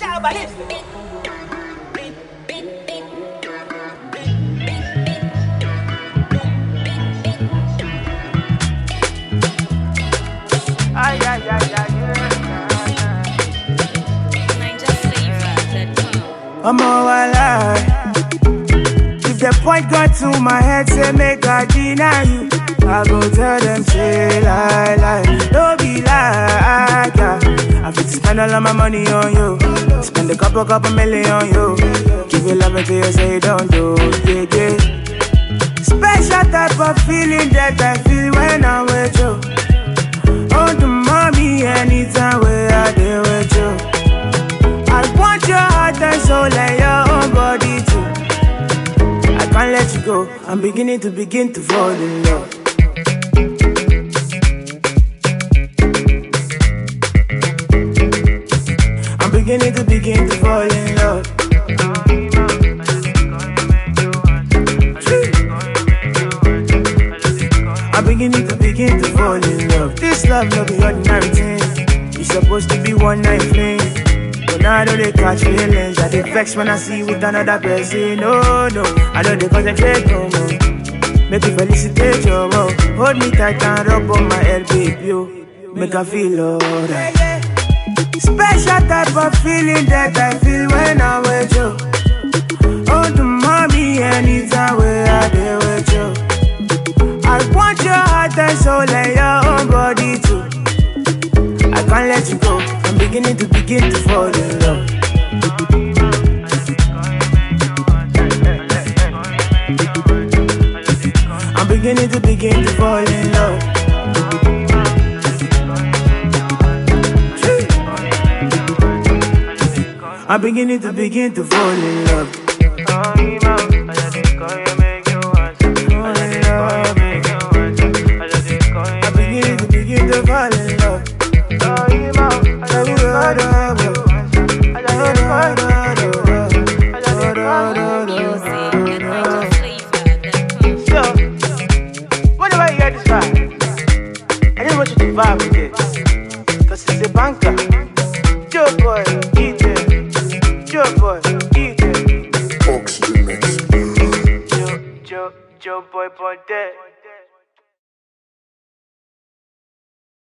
I'm all alive. If the point got to my head, say make I deny you, I go tell them say lie. Don't be like I fit to spend all of my money on you. Spend a couple million on you. Give you love until you say don't do, yeah. Special type of feeling that I feel when I'm with you. Oh, the mommy, anytime where I deal with you. I want your heart and soul and your own body too. I can't let you go. I'm beginning to fall in love. I'm beginning to fall in love. I'm beginning to fall in love. This love no be ordinary thing. It's supposed to be one night fling. But now I know they catch feelings. I get vexed when I see you with another person. No, I know they concentrate no more. Make you felicitate your love. Hold me tight and rub on my head, baby, yo. Make I feel alright. Special type of feeling that I feel when I'm with you. Oh, the mommy, anytime where I deal with you. I want your heart and soul and your own body too. I can't let you go. I'm beginning to fall in love. I'm beginning to fall in love. I'm beginning to fall in love. Vibe with it, cause it's a banker. Joe boy, eat it. Joe boy, eat it. Oxygen mix. Joe boy, boy, dead.